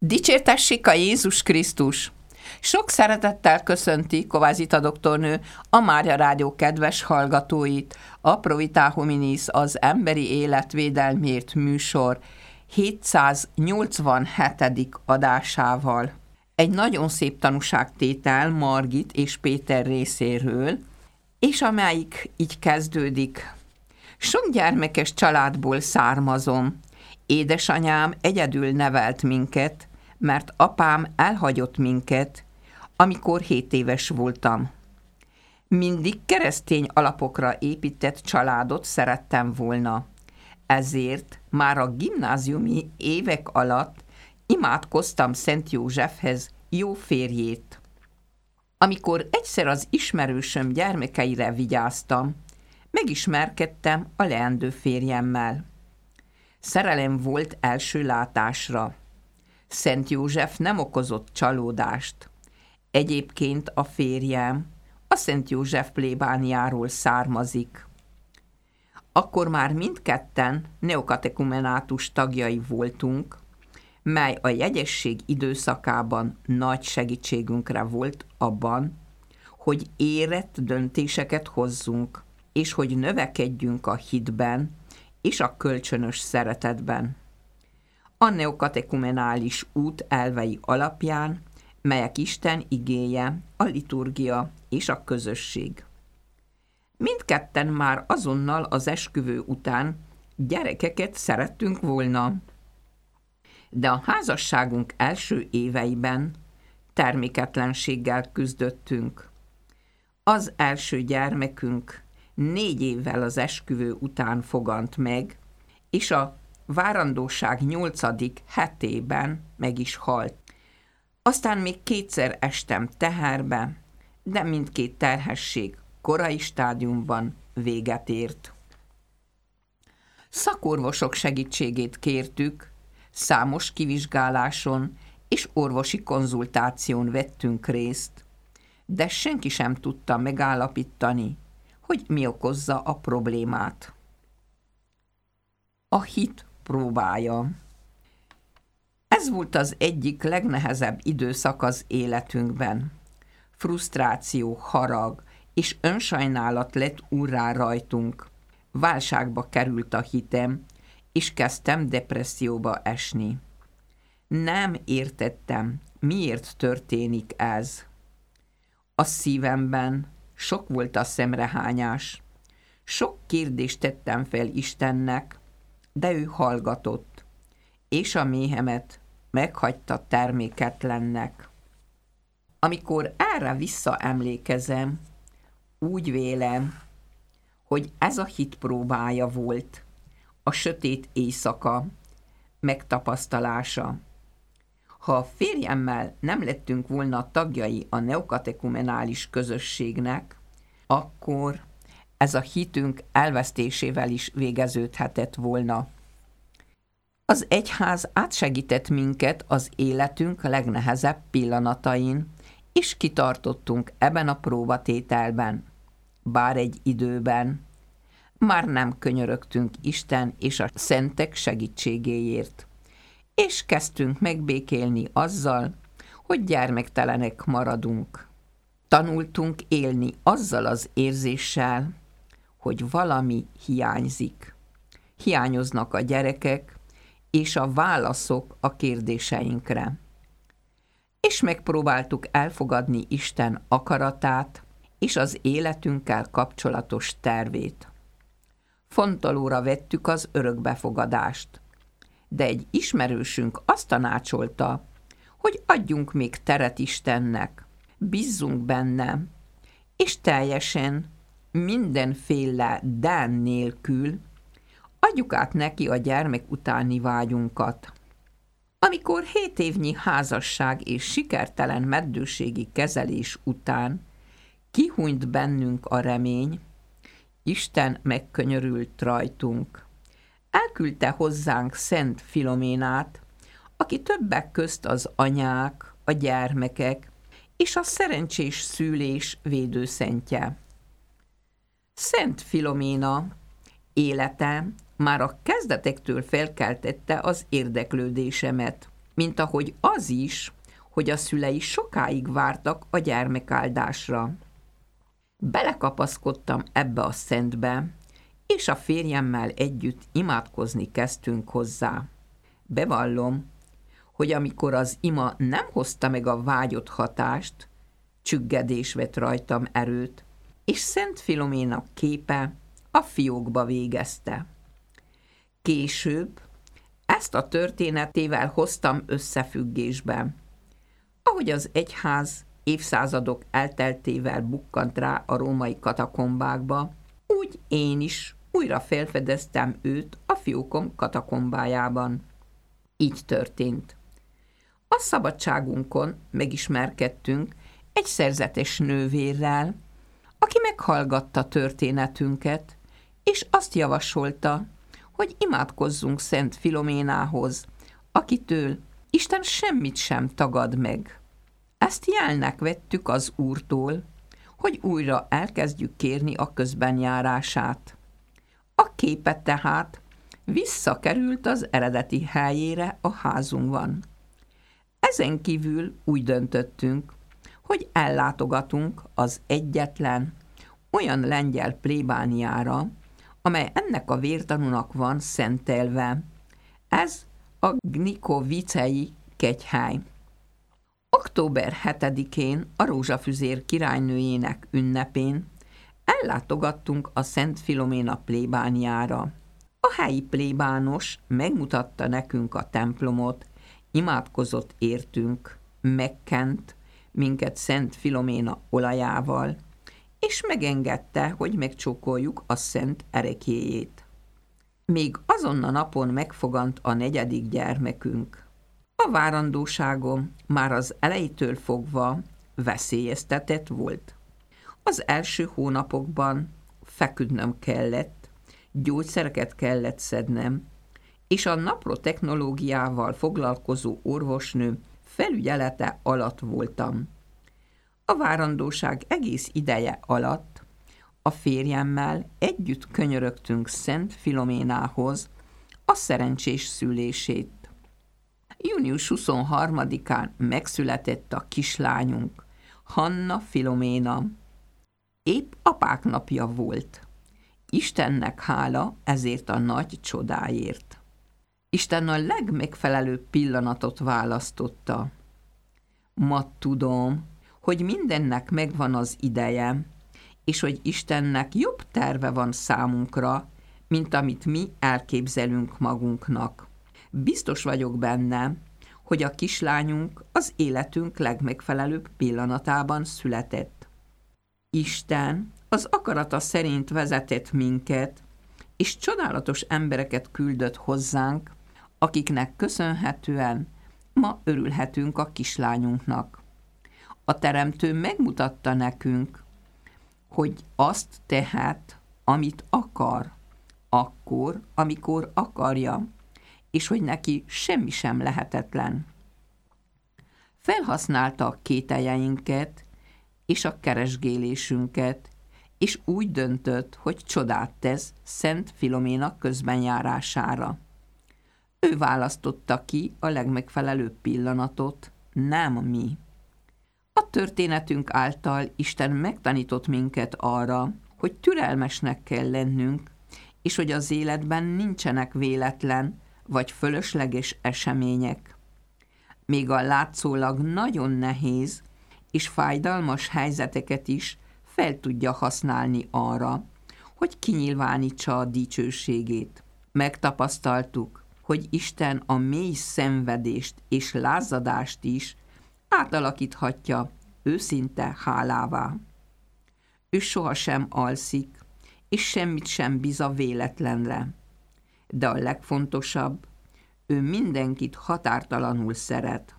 Dicsértessék a Jézus Krisztus! Sok szeretettel köszönti Kovászita doktornő a Mária Rádió kedves hallgatóit, a Provita Hominis, az Emberi Élet Védelmért műsor 787. adásával. Egy nagyon szép tanúságtétel Margit és Péter részéről, és amelyik így kezdődik. Sok gyermekes családból származom. Édesanyám egyedül nevelt minket, mert apám elhagyott minket, amikor 7 éves voltam. Mindig keresztény alapokra épített családot szerettem volna. Ezért már a gimnáziumi évek alatt imádkoztam Szent Józsefhez, jó férjét. Amikor egyszer az ismerősöm gyermekeire vigyáztam, megismerkedtem a leendő férjemmel. Szerelem volt első látásra. Szent József nem okozott csalódást. Egyébként a férjem a Szent József plébániáról származik. Akkor már mindketten neokatekumenátus tagjai voltunk, mely a jegyesség időszakában nagy segítségünkre volt abban, hogy érett döntéseket hozzunk, és hogy növekedjünk a hitben és a kölcsönös szeretetben. A neokatekumenális út elvei alapján, melyek Isten igéje, a liturgia és a közösség. Mindketten már azonnal az esküvő után gyerekeket szerettünk volna, de a házasságunk első éveiben terméketlenséggel küzdöttünk. Az első gyermekünk 4 évvel az esküvő után fogant meg, és a várandóság 8. hetében meg is halt. Aztán még 2-szer estem teherbe, de mindkét terhesség korai stádiumban véget ért. Szakorvosok segítségét kértük, számos kivizsgáláson és orvosi konzultáción vettünk részt, de senki sem tudta megállapítani, hogy mi okozza a problémát. A hit próbája. Ez volt az egyik legnehezebb időszak az életünkben. Frusztráció, harag és önsajnálat lett úrrá rajtunk. Válságba került a hitem, és kezdtem depresszióba esni. Nem értettem, miért történik ez. A szívemben sok volt a szemrehányás. Sok kérdést tettem fel Istennek, de ő hallgatott, és a méhemet meghagyta terméketlennek. Amikor erre visszaemlékezem, úgy vélem, hogy ez a hit próbája volt, a sötét éjszaka megtapasztalása. Ha a férjemmel nem lettünk volna tagjai a neokatekumenális közösségnek, akkor ez a hitünk elvesztésével is végeződhetett volna. Az egyház átsegített minket az életünk legnehezebb pillanatain, és kitartottunk ebben a próbatételben. Bár egy időben már nem könyörögtünk Isten és a szentek segítségéért, és kezdtünk megbékélni azzal, hogy gyermektelenek maradunk. Tanultunk élni azzal az érzéssel, hogy valami hiányzik. Hiányoznak a gyerekek és a válaszok a kérdéseinkre. És megpróbáltuk elfogadni Isten akaratát és az életünkkel kapcsolatos tervét. Fontolóra vettük az örökbefogadást, de egy ismerősünk azt tanácsolta, hogy adjunk még teret Istennek, bízzunk benne, és teljesen mindenféle de nélkül adjuk át neki a gyermek utáni vágyunkat. Amikor 7 évnyi házasság és sikertelen meddőségi kezelés után kihúnyt bennünk a remény, Isten megkönyörült rajtunk. Elküldte hozzánk Szent Filoménát, aki többek közt az anyák, a gyermekek és a szerencsés szülés védőszentje. Szent Filoména élete már a kezdetektől felkeltette az érdeklődésemet. mint ahogy az is, hogy a szülei sokáig vártak a gyermekáldásra. Belekapaszkodtam ebbe a szentbe, és a férjemmel együtt imádkozni kezdtünk hozzá. Bevallom, hogy amikor az ima nem hozta meg a vágyott hatást, csüggedés vett rajtam erőt, és Szent Filoména képe a fiókba végezte. Később ezt a történetével hoztam összefüggésbe. Ahogy az egyház évszázadok elteltével bukkant rá a római katakombákba, úgy én is újra felfedeztem őt a fiókom katakombájában. Így történt. A szabadságunkon megismerkedtünk egy szerzetes nővérrel, aki meghallgatta történetünket, és azt javasolta, hogy imádkozzunk Szent Filoménához, akitől Isten semmit sem tagad meg. Ezt jelnek vettük az Úrtól, hogy újra elkezdjük kérni a közbenjárását. A képe tehát visszakerült az eredeti helyére a házunkban. Ezen kívül úgy döntöttünk, hogy ellátogatunk az egyetlen olyan lengyel plébániára, amely ennek a vértanúnak van szentelve. Ez a Gnikovicei kegyhely. Október 7-én a Rózsafüzér királynőjének ünnepén ellátogattunk a Szent Filoména plébániára. A helyi plébános megmutatta nekünk a templomot, imádkozott értünk, megkent minket Szent Filoména olajával, és megengedte, hogy megcsókoljuk a szent ereklyéjét. Még azon a napon megfogant a 4. gyermekünk. A várandóságom már az elejétől fogva veszélyeztetett volt. Az első hónapokban feküdnöm kellett, gyógyszereket kellett szednem, és a naprotechnológiával foglalkozó orvosnő felügyelete alatt voltam. A várandóság egész ideje alatt a férjemmel együtt könyörögtünk Szent Filoménához a szerencsés szülését. Június 23-án megszületett a kislányunk, Hanna Filoména. Épp apák napja volt. Istennek hála ezért a nagy csodáért. Isten a legmegfelelőbb pillanatot választotta. Ma tudom, hogy mindennek megvan az ideje, és hogy Istennek jobb terve van számunkra, mint amit mi elképzelünk magunknak. Biztos vagyok benne, hogy a kislányunk az életünk legmegfelelőbb pillanatában született. Isten az akarata szerint vezetett minket, és csodálatos embereket küldött hozzánk, akiknek köszönhetően ma örülhetünk a kislányunknak. A Teremtő megmutatta nekünk, hogy azt tehet, amit akar, akkor, amikor akarja, és hogy neki semmi sem lehetetlen. Felhasználta a kételjeinket és a keresgélésünket, és úgy döntött, hogy csodát tesz Szent Filoména közbenjárására. Ő választotta ki a legmegfelelőbb pillanatot, nem mi. A történetünk által Isten megtanított minket arra, hogy türelmesnek kell lennünk, és hogy az életben nincsenek véletlen vagy fölösleges események. Még a látszólag nagyon nehéz és fájdalmas helyzeteket is fel tudja használni arra, hogy kinyilvánítsa a dicsőségét. Megtapasztaltuk, hogy Isten a mély szenvedést és lázadást is átalakíthatja őszinte hálává. Ő sohasem alszik, és semmit sem bíz a véletlenre. De a legfontosabb, ő mindenkit határtalanul szeret.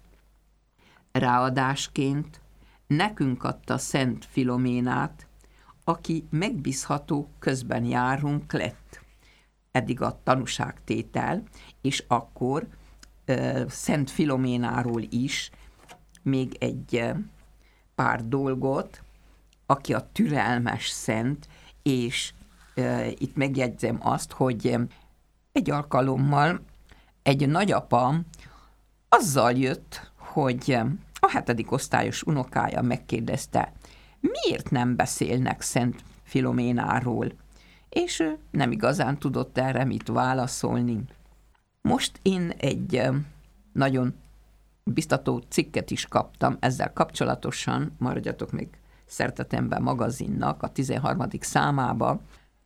Ráadásként nekünk adta Szent Filoménát, aki megbízható közben járunk lett. Eddig a tanúságtétel, és akkor Szent Filoménáról is még egy pár dolgot, aki a türelmes szent, és itt megjegyzem azt, hogy egy alkalommal egy nagyapa Azzal jött, hogy a 7. osztályos unokája megkérdezte, miért nem beszélnek Szent Filoménáról, és ő nem igazán tudott erre mit válaszolni. Most én egy nagyon biztató cikket is kaptam ezzel kapcsolatosan, maradjatok még Szertetemben magazinnak a 13. számába,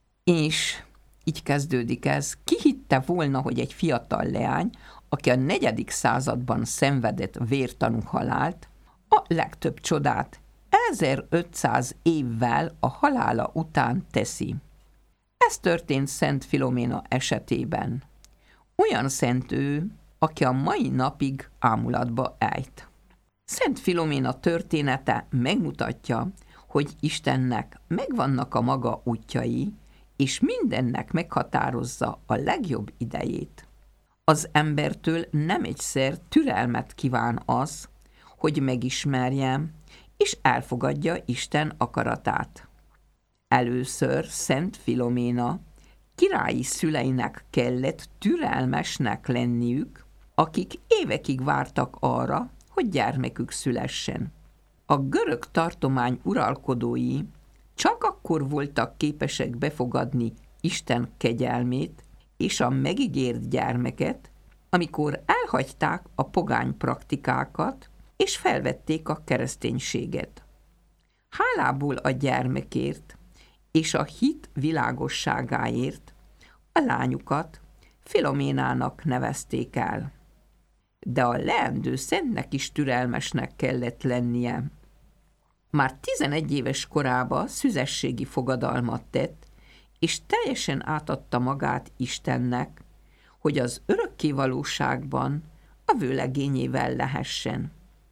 és így kezdődik ez. Ki hitte volna, hogy egy fiatal leány, aki a 4. században szenvedett vértanú halált, a legtöbb csodát 1500 évvel a halála után teszi. Ez történt Szent Filoména esetében. Olyan szent ő, aki a mai napig ámulatba ejt. Szent Filoména története megmutatja, hogy Istennek megvannak a maga útjai, és mindennek meghatározza a legjobb idejét. Az embertől nem egyszer türelmet kíván az, hogy megismerje, és elfogadja Isten akaratát. Először Szent Filoména királyi szüleinek kellett türelmesnek lenniük, akik évekig vártak arra, hogy gyermekük szülessen. A görög tartomány uralkodói csak akkor voltak képesek befogadni Isten kegyelmét és a megígért gyermeket, amikor elhagyták a pogány praktikákat, és felvették a kereszténységet. Hálából a gyermekért és a hit világosságáért a lányukat Filoménának nevezték el. De a leendő szentnek is türelmesnek kellett lennie. Már 11 éves korában szüzességi fogadalmat tett, és teljesen átadta magát Istennek, hogy az örökké valóságban a vőlegényével lehessen.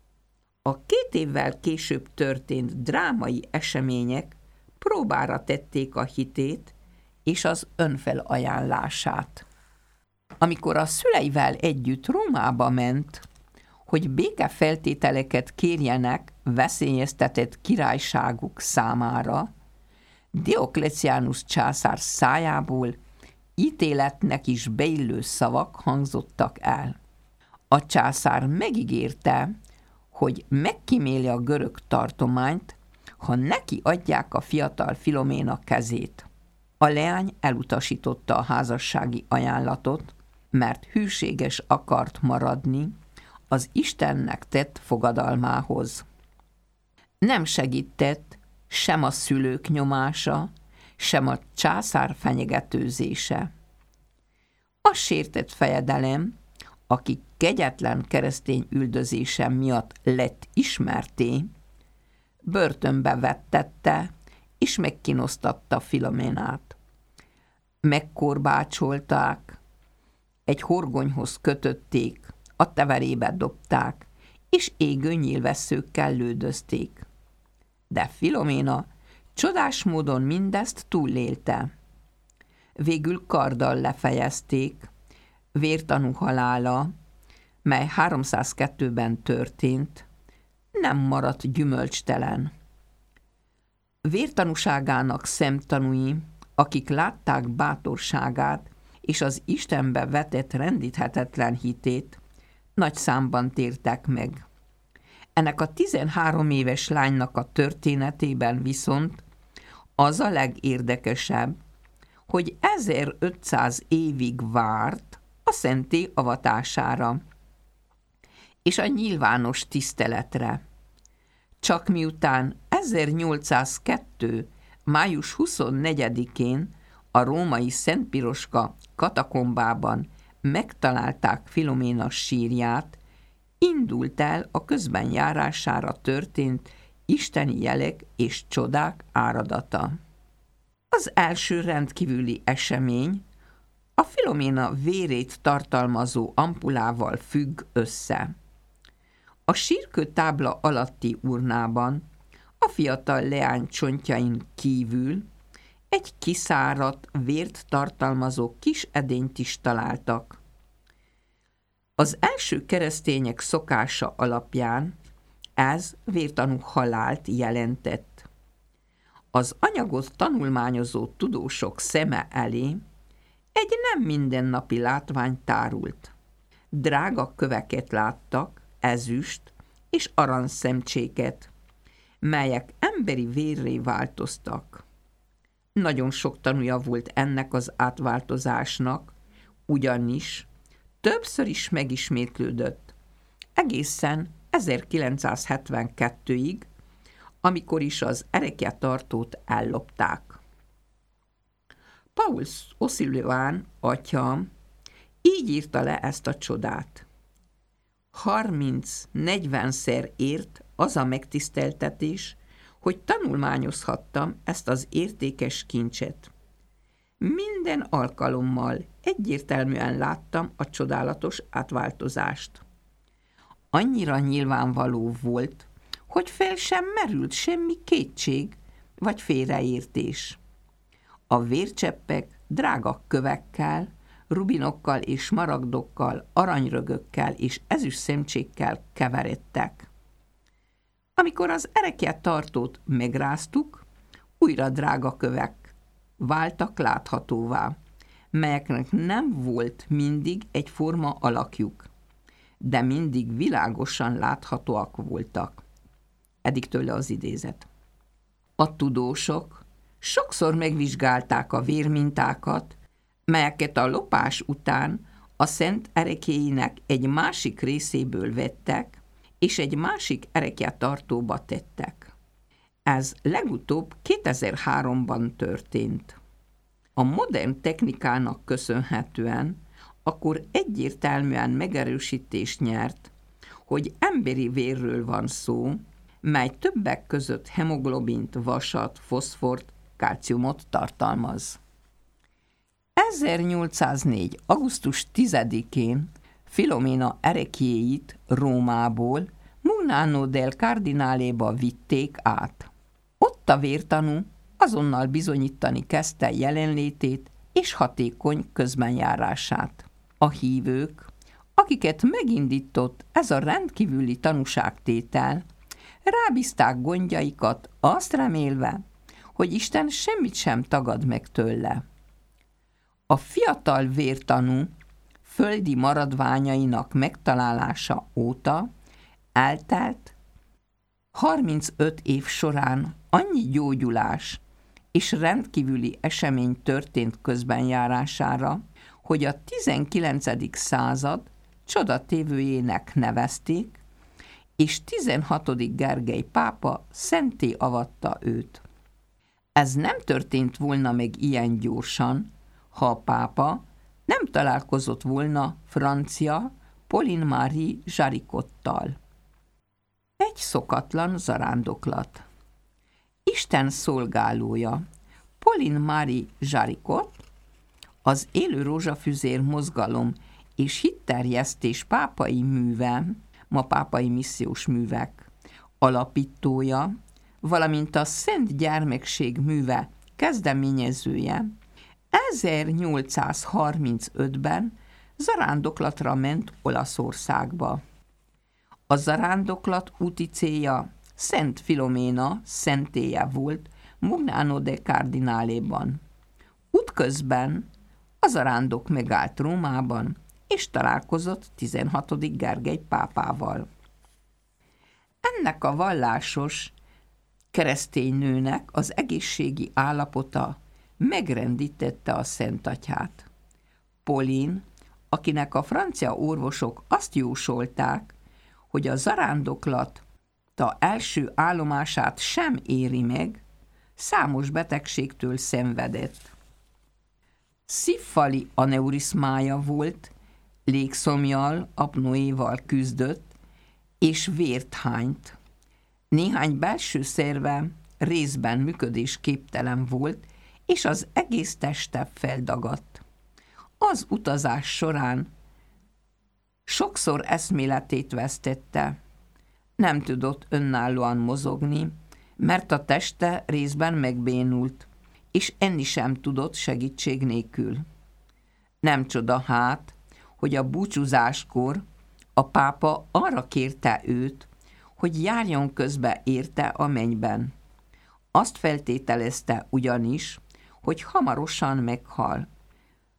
A 2 évvel később történt drámai események próbára tették a hitét és az önfelajánlását. Amikor a szüleivel együtt Rómába ment, hogy békefeltételeket kérjenek veszélyeztetett királyságuk számára, Dioklecianus császár szájából ítéletnek is beillő szavak hangzottak el. A császár megígérte, hogy megkíméli a görög tartományt, ha neki adják a fiatal Filoména kezét. A leány elutasította a házassági ajánlatot, mert hűséges akart maradni az Istennek tett fogadalmához. Nem segített sem a szülők nyomása, sem a császár fenyegetőzése. A sértett fejedelem, aki kegyetlen keresztény üldözése miatt lett ismerté, börtönbe vettette és megkínoztatta Filoménát. Megkorbácsolták, egy horgonyhoz kötötték, a teverébe dobták, és égő nyílvesszőkkel lődözték. De Filoména csodás módon mindezt túlélte. Végül karddal lefejezték, vértanú halála, mely 302-ben történt, nem maradt gyümölcstelen. Vértanúságának szemtanúi, akik látták bátorságát és az Istenbe vetett rendíthetetlen hitét, nagy számban tértek meg. Ennek a 13 éves lánynak a történetében viszont az a legérdekesebb, hogy 1500 évig várt a szentély avatására és a nyilvános tiszteletre. Csak miután 1802. május 24-én a római Szent Piroska katakombában megtalálták Filoména sírját, indult el a közbenjárására történt isteni jelek és csodák áradata. Az első rendkívüli esemény a Filoména vérét tartalmazó ampulával függ össze. A sírkőtábla alatti urnában a fiatal leány csontjain kívül egy kiszáradt, vért tartalmazó kis edényt is találtak. Az első keresztények szokása alapján ez vértanú halált jelentett. Az anyagot tanulmányozó tudósok szeme elé egy nem mindennapi látvány tárult. Drága köveket láttak, ezüst és aranyszemcséket, melyek emberi vérré változtak. Nagyon sok tanúja volt ennek az átváltozásnak, ugyanis többször is megismétlődött, egészen 1972-ig, amikor is az ereklyettartót ellopták. Paul O'Sullivan atya így írta le ezt a csodát. 30-40-szer ért az a megtiszteltetés, hogy tanulmányozhattam ezt az értékes kincset. Minden alkalommal egyértelműen láttam a csodálatos átváltozást. Annyira nyilvánvaló volt, hogy fel sem merült semmi kétség vagy félreértés. A vércseppek drága kövekkel, rubinokkal és smaragdokkal, aranyrögökkel és ezüst szemcsékkel keveredtek. Amikor az ereklyettartót megráztuk, újra drága kövek váltak láthatóvá, melyeknek nem volt mindig egyforma alakjuk, de mindig világosan láthatóak voltak. Eddig tőle az idézet. A tudósok sokszor megvizsgálták a vérmintákat, melyeket a lopás után a szent ereklyéinek egy másik részéből vettek, és egy másik ereklyettartóba tettek. Ez legutóbb 2003-ban történt. A modern technikának köszönhetően akkor egyértelműen megerősítést nyert, hogy emberi vérről van szó, mely többek között hemoglobint, vasat, foszfort, kálciumot tartalmaz. 1804. augusztus 10-én Filomena ereklyéit Rómából Mugnano del Cardináléba vitték át. Ott a vértanú azonnal bizonyítani kezdte jelenlétét és hatékony közbenjárását. A hívők, akiket megindított ez a rendkívüli tanúságtétel, rábízták gondjaikat, azt remélve, hogy Isten semmit sem tagad meg tőle. A fiatal vértanú földi maradványainak megtalálása óta eltelt 35 év során annyi gyógyulás és rendkívüli esemény történt közbenjárására, hogy a 19. század csodatévőjének nevezték, és 16. Gergely pápa szentté avatta őt. Ez nem történt volna meg ilyen gyorsan, ha a pápa nem találkozott volna francia Pauline-Marie Jaricottal. Egy szokatlan zarándoklat. Isten szolgálója, Pauline-Marie Jaricot, az Élő Rózsafüzér mozgalom és hitterjesztés pápai műve, ma pápai missziós művek alapítója, valamint a Szent Gyermekség műve kezdeményezője, 1835-ben zarándoklatra ment Olaszországba. A zarándoklat úti célja Szent Filoména szentélye volt Mugnano del Cardináléban. Útközben a zarándok megállt Rómában, és találkozott 16. Gergely pápával. Ennek a vallásos keresztény nőnek az egészségi állapota megrendítette a szentatyát. Pauline, akinek a francia orvosok azt jósolták, hogy a zarándoklat első állomását sem éri meg, számos betegségtől szenvedett. Szívfali aneurizmája volt, légszomjjal, apnoéval küzdött, és vért hányt. Néhány belső szerve részben működésképtelen volt, és az egész teste feldagadt. Az utazás során sokszor eszméletét vesztette. Nem tudott önállóan mozogni, mert a teste részben megbénult, és enni sem tudott segítség nélkül. Nem csoda hát, hogy a búcsúzáskor a pápa arra kérte őt, hogy járjon közbe érte a mennyben. Azt feltételezte ugyanis, hogy hamarosan meghal.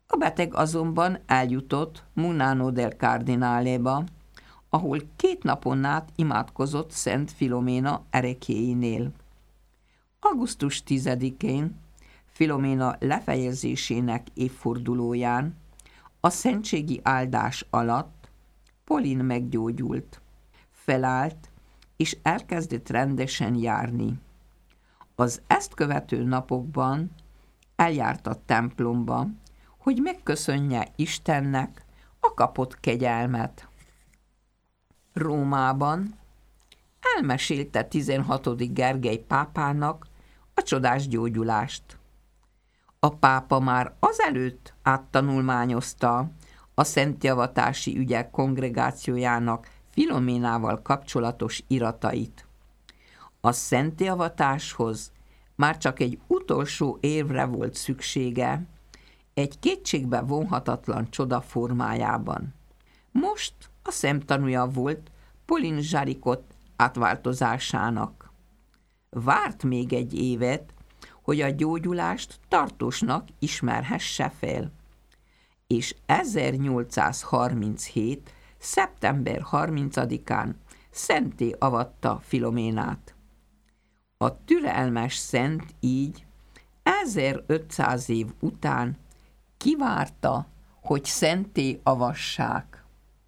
A beteg azonban eljutott Munano del Cardináléba, ahol 2 napon át imádkozott Szent Filoména ereklyéinél. Augusztus 10-én, Filoména lefejezésének évfordulóján, a szentségi áldás alatt Pauline meggyógyult, felállt és elkezdett rendesen járni. Az ezt követő napokban eljárt a templomba, hogy megköszönje Istennek a kapott kegyelmet. Rómában elmesélte 16. Gergely pápának a csodás gyógyulást. A pápa már azelőtt áttanulmányozta a szentjavatási ügyek kongregációjának Filoménával kapcsolatos iratait. A szentjavatáshoz már csak egy utolsó érvre volt szüksége, egy kétségbe vonhatatlan csoda formájában. Most a szemtanúja volt Pauline Jaricot átváltozásának. Várt még egy évet, hogy a gyógyulást tartósnak ismerhesse fel, és 1837. szeptember 30-án szentté avatta Filoménát. A türelmes szent így 1500 év után kivárta, hogy szentté avassák.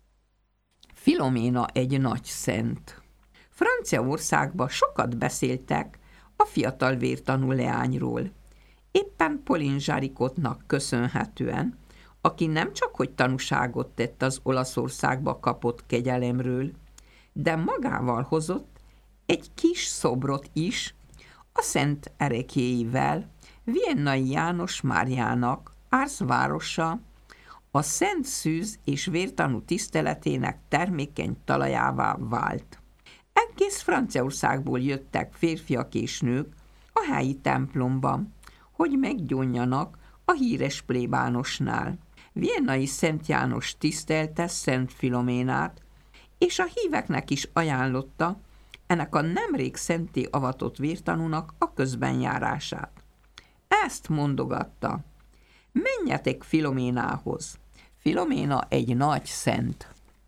Filoména egy nagy szent. Franciaországban sokat beszéltek a fiatal vértanú leányról. Éppen Pauline Jaricotnak köszönhetően, aki nem csak hogy tanúságot tett az Olaszországba kapott kegyelemről, de magával hozott egy kis szobrot is a szent ereklyéivel, Viennai János Máriának, Ars városa, a szent szűz és vértanú tiszteletének termékeny talajává vált. Egész Franciaországból jöttek férfiak és nők a helyi templomba, hogy meggyónjanak a híres plébánosnál. Viennai Szent János tisztelte Szent Filoménát, és a híveknek is ajánlotta ennek a nemrég szentté avatott vértanúnak a közbenjárását. Ezt mondogatta: menjetek Filoménához. Filoména egy nagy szent.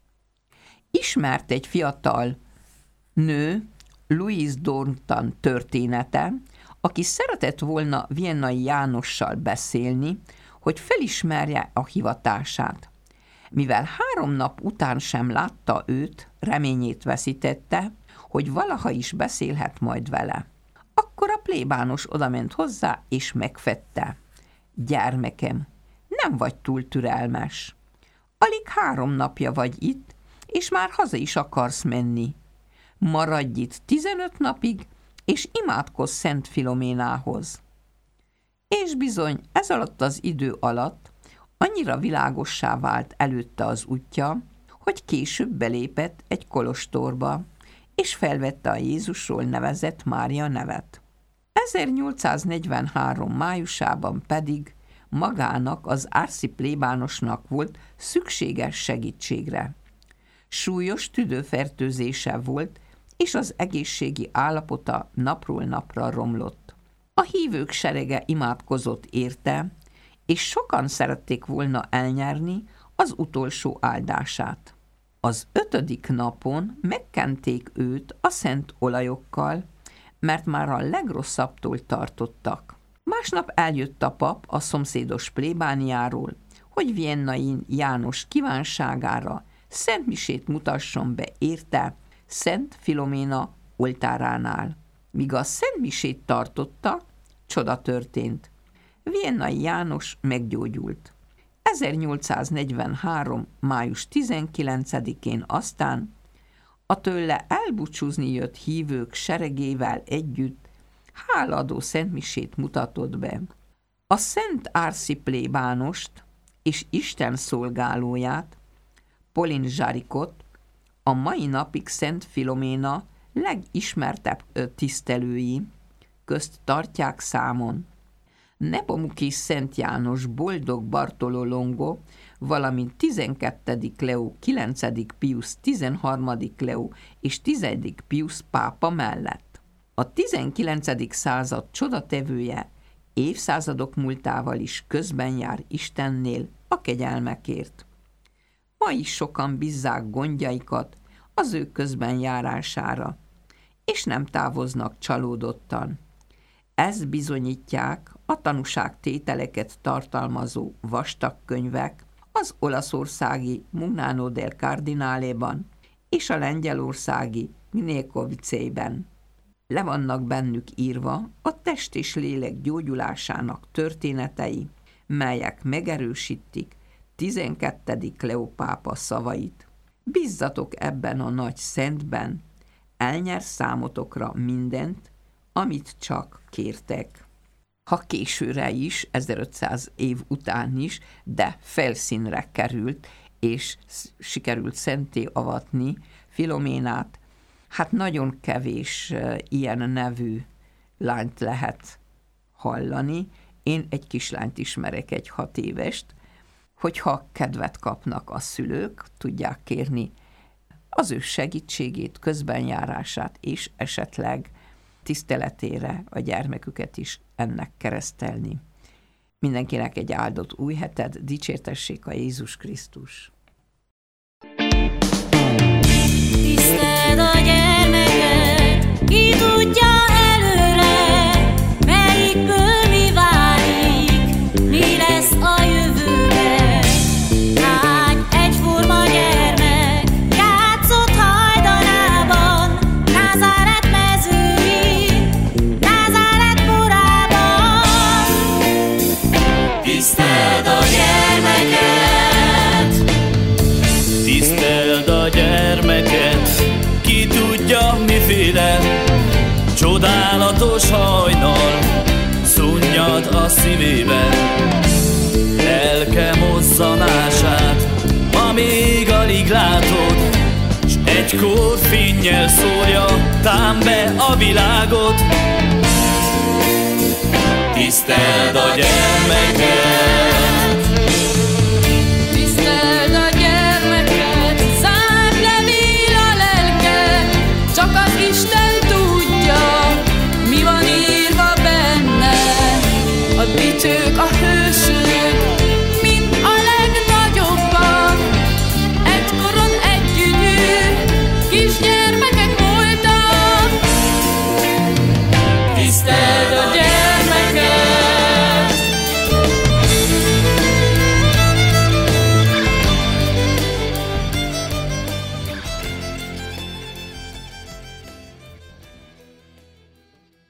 Ismert egy fiatal nő, Louise Dornton története, aki szeretett volna Viennai Jánossal beszélni, hogy felismerje a hivatását. Mivel 3 nap után sem látta őt, reményét veszítette, hogy valaha is beszélhet majd vele. Akkor a plébános odament hozzá, és megfedte: gyermekem, nem vagy túl türelmes. Alig 3 napja vagy itt, és már haza is akarsz menni. Maradj itt 15 napig, és imádkozz Szent Filoménához. És bizony, ez alatt az idő alatt annyira világossá vált előtte az útja, hogy később belépett egy kolostorba, és felvette a Jézusról nevezett Mária nevet. 1843. májusában pedig magának, az Arsi plébánosnak volt szükséges segítségre. Súlyos tüdőfertőzése volt, és az egészségi állapota napról napra romlott. A hívők serege imádkozott érte, és sokan szerették volna elnyerni az utolsó áldását. Az 5. napon megkenték őt a szent olajokkal, mert már a legrosszabbtól tartottak. Másnap eljött a pap a szomszédos plébániáról, hogy Viennai János kívánságára szentmisét mutasson be érte Szent Filoména oltáránál. Míg a szentmisét tartotta, csoda történt. Viennai János meggyógyult. 1843. május 19-én aztán a tőle elbúcsúzni jött hívők seregével együtt hálaadó szentmisét mutatott be. A Szent Arsi plébánost és Isten szolgálóját, Pauline Jaricot, a mai napig Szent Filoména legismertebb tisztelői közt tartják számon. Nepomuki Szent János boldog Bartoló Longo, valamint 12. Leó, 9. Piusz, 13. Leó és 10. Piusz pápa mellett. A 19. század csodatevője évszázadok múltával is közben jár Istennél a kegyelmekért. Ma is sokan bízzák gondjaikat az ő közben járására, és nem távoznak csalódottan. Ezt bizonyítják a tanúságtételeket tartalmazó vastag könyvek az olaszországi Mugnano del Cardinale-ban és a lengyelországi Mniekovicében. Le vannak bennük írva a test és lélek gyógyulásának történetei, melyek megerősítik 12. Leó pápa szavait. Bízzatok ebben a nagy szentben, elnyer számotokra mindent, amit csak kértek. Ha későre is, 1500 év után is, de felszínre került, és sikerült szentté avatni Filoménát, hát nagyon kevés ilyen nevű lányt lehet hallani. Én egy kislányt ismerek, egy 6 évest, hogyha kedvet kapnak a szülők, tudják kérni az ő segítségét, közbenjárását, és esetleg tiszteletére a gyermeküket is ennek keresztelni. Mindenkinek egy áldott új hetet, dicsértessék a Jézus Krisztus! Tiszteld a gyermeket, ki tudja előre, melyikből mi válik, mi lesz a jövőben. Lány, egyforma gyermek, játszott hajdanában, Názáret mezőin, Názáret borában. Tiszteld a gyermeket, tiszteld a gyermeket, ki tudja miféle, csodálatos hajnal szunnyad a szívében, lelke mozzanását, ma még alig látod, s egykor fénnyel szórja tám be a világot. Tiszteld a gyermeket,